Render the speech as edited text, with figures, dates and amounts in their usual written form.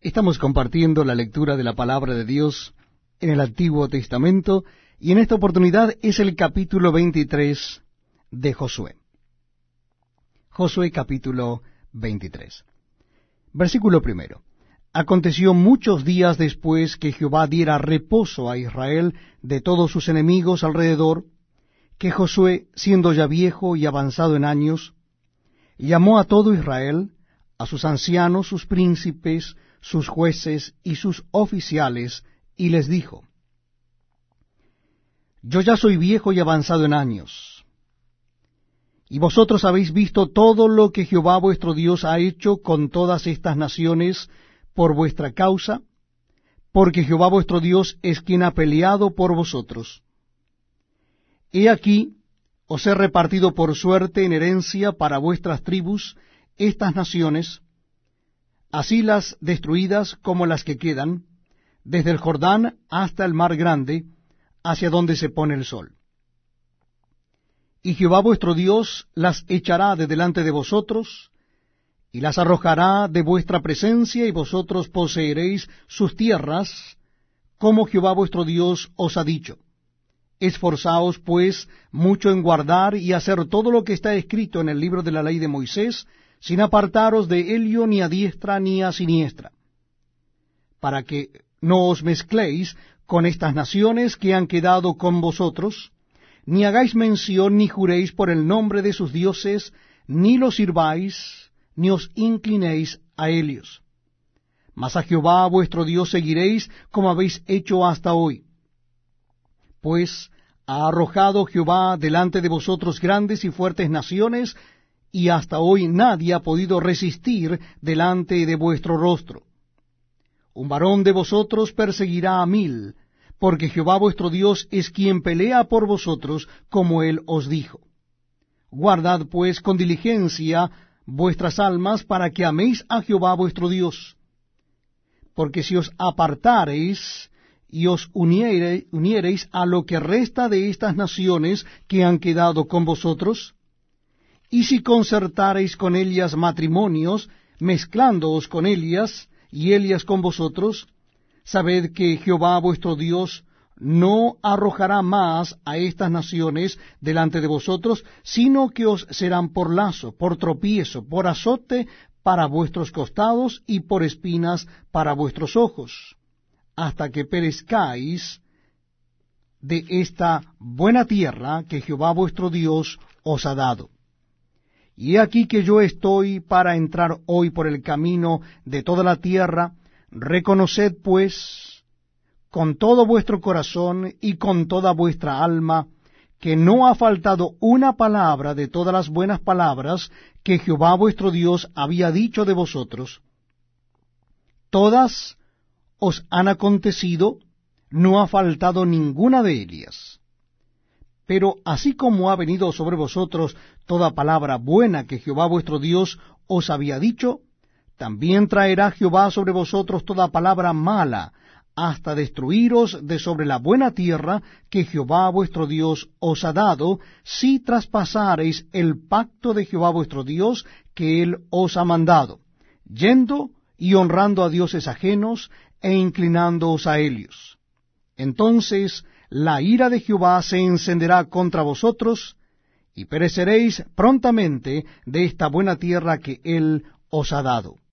Estamos compartiendo la lectura de la palabra de Dios en el Antiguo Testamento y en esta oportunidad es el capítulo 23 de Josué. Josué capítulo 23. Versículo primero. Aconteció muchos días después que Jehová diera reposo a Israel de todos sus enemigos alrededor, que Josué, siendo ya viejo y avanzado en años, llamó a todo Israel, a sus ancianos, sus príncipes, sus jueces y sus oficiales, y les dijo: Yo ya soy viejo y avanzado en años, y vosotros habéis visto todo lo que Jehová vuestro Dios ha hecho con todas estas naciones por vuestra causa, porque Jehová vuestro Dios es quien ha peleado por vosotros. He aquí, os he repartido por suerte en herencia para vuestras tribus estas naciones, así las destruidas como las que quedan, desde el Jordán hasta el mar grande, hacia donde se pone el sol. Y Jehová vuestro Dios las echará de delante de vosotros, y las arrojará de vuestra presencia, y vosotros poseeréis sus tierras, como Jehová vuestro Dios os ha dicho. Esforzaos, pues, mucho en guardar y hacer todo lo que está escrito en el libro de la ley de Moisés, sin apartaros de ello ni a diestra ni a siniestra, para que no os mezcléis con estas naciones que han quedado con vosotros, ni hagáis mención ni juréis por el nombre de sus dioses, ni los sirváis, ni os inclinéis a ellos. Mas a Jehová vuestro Dios seguiréis como habéis hecho hasta hoy. Pues ha arrojado Jehová delante de vosotros grandes y fuertes naciones, y hasta hoy nadie ha podido resistir delante de vuestro rostro. Un varón de vosotros perseguirá a 1000, porque Jehová vuestro Dios es quien pelea por vosotros, como él os dijo. Guardad pues con diligencia vuestras almas, para que améis a Jehová vuestro Dios. Porque si os apartareis y os uniereis a lo que resta de estas naciones que han quedado con vosotros, y si concertareis con ellas matrimonios, mezclándoos con ellas, y ellas con vosotros, sabed que Jehová vuestro Dios no arrojará más a estas naciones delante de vosotros, sino que os serán por lazo, por tropiezo, por azote para vuestros costados, y por espinas para vuestros ojos, hasta que perezcáis de esta buena tierra que Jehová vuestro Dios os ha dado. Y he aquí que yo estoy para entrar hoy por el camino de toda la tierra. Reconoced pues con todo vuestro corazón y con toda vuestra alma que no ha faltado una palabra de todas las buenas palabras que Jehová vuestro Dios había dicho de vosotros. Todas os han acontecido, no ha faltado ninguna de ellas. Pero así como ha venido sobre vosotros toda palabra buena que Jehová vuestro Dios os había dicho, también traerá Jehová sobre vosotros toda palabra mala, hasta destruiros de sobre la buena tierra que Jehová vuestro Dios os ha dado, si traspasareis el pacto de Jehová vuestro Dios que él os ha mandado, yendo y honrando a dioses ajenos e inclinándoos a ellos. Entonces la ira de Jehová se encenderá contra vosotros, y pereceréis prontamente de esta buena tierra que él os ha dado.